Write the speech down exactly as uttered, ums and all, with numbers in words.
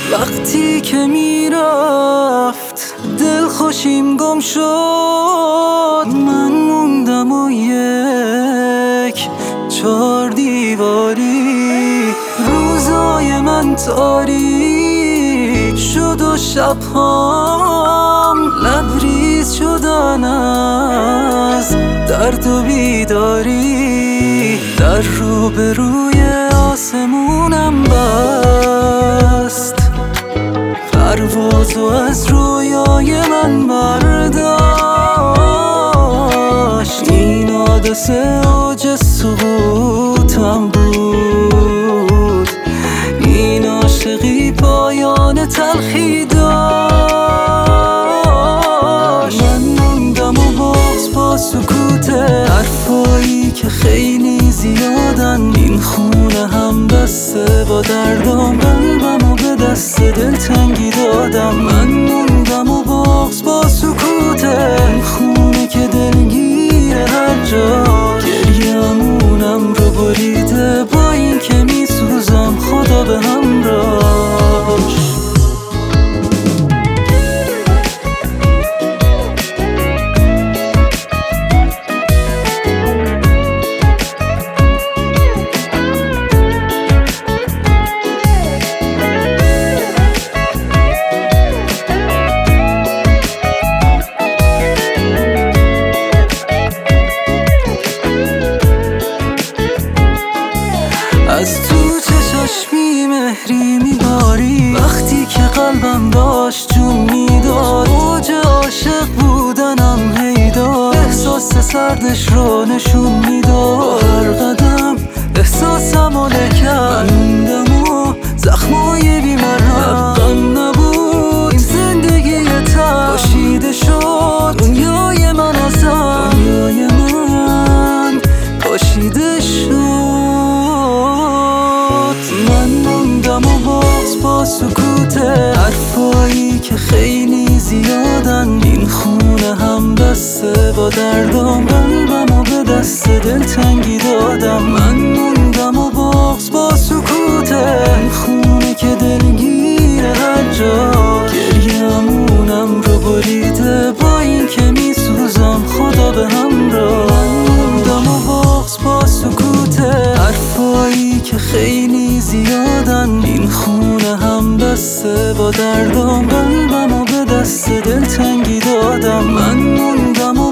وقتی که میرفت دل خوشیم گم شد، من موندم و یک چار دیواری. روزای من تاریک شد و شبهام لبریز شدن از درد و بیداری. در روبروی آسمونم بست، پروازو از رویای من برداشت. این حادثه اوج سقوطم بود، این عاشقی پایان تلخی داشت. من موندم و باز با سکوت حرفایی که خیلی زیادن. این خونه هم بسته با دردم، قلبم و به دست دلتنگی دادم. من موندم و باز با سکوت این خونه که دلگیر هر جا. گریه‌مونم رو بریده با این که میسوزم، خدا به همراهش. از تو چشاش بی مهری میباری، وقتی که قلبم داشت جون میداد. اوج عاشق بودنم هیدار، احساس سردش رو نشون میداد. با هر قدم احساسم و لکن، من موندم و زخمای بیمرهم. لبم نبود این زندگی تن، پاشیده شد دنیای من ازم. دنیای من پاشیده شد. من موندم و باز با سکوت حرفایی که خیلی زیادن. این خونه هم بسته با دردم، قلبم و به دست دلتنگی دادم. من موندم و باز با سکوت این خونه که دلگیر هر جا. گریه‌مونم رو بریده با این که میسوزم، خدا به همراه. من موندم و باز با سکوت حرفایی که خیلی زیادن. این خونه هم بسته با دردم، قلبم و به دست دلتنگی دادم. من موندم و